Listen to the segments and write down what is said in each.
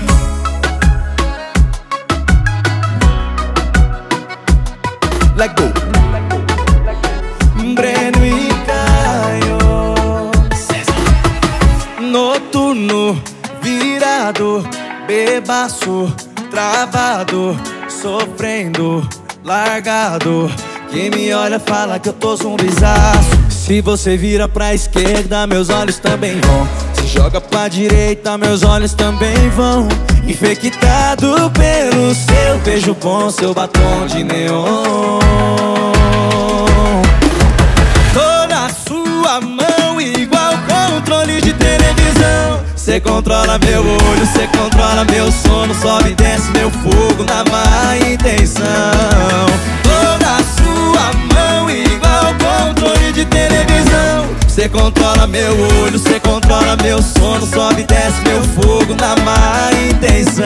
Let go. Breno e Caio. Noturno, virado, bebaço, travado, sofrendo, largado. Quem me olha fala que eu tô zumbizaço. Se você vira pra esquerda, meus olhos também vão. Se joga pra direita, meus olhos também vão. Infectado pelo seu beijo bom, seu batom de neon. Tô na sua mão igual controle de televisão. Cê controla meu olho, cê controla meu sono. Sobe e desce meu fogo na má intenção. Tô na sua mão igual controle de televisão. Cê controla meu olho, cê controla meu sono. Sobe e desce meu fogo na má intenção.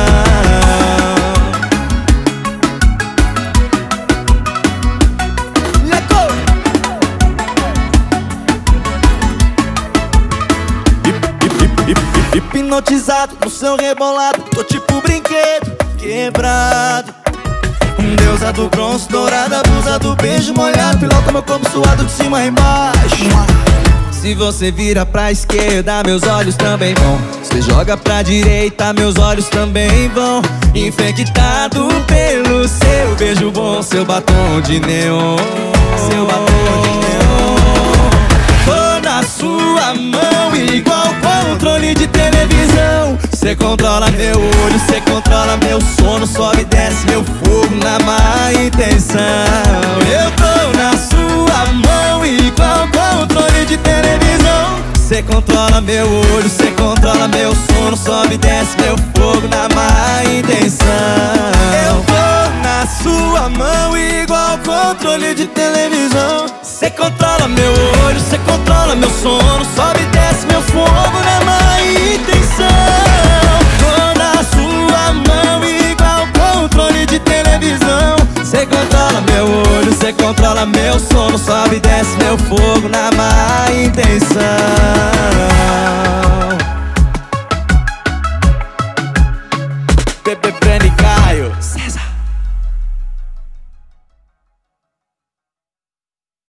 Hipnotizado no seu rebolado, tô tipo brinquedo quebrado. Deusa do bronze dourada, blusa do beijo molhado. Pilota meu corpo suado de cima a embaixo. Se você vira pra esquerda, meus olhos também vão. Se joga pra direita, meus olhos também vão. Infectado pelo seu beijo bom, seu batom de neon. Seu batom de neon. Tô na sua mão igual controle de televisão. Cê controla meu olho, cê controla meu sono. Sobe e desce meu fogo na má intenção. Eu tô na sua mão igual controle de televisão. Cê controla meu olho, cê controla meu sono. Sobe e desce meu fogo na má intenção. Eu tô na sua mão igual controle de televisão. Cê controla meu olho, cê controla meu sono. Sobe e desce meu fogo na má intenção. Tô na sua mão igual controle de televisão. Cê controla meu olho, cê controla meu sono. Sobe e desce meu fogo na má intenção.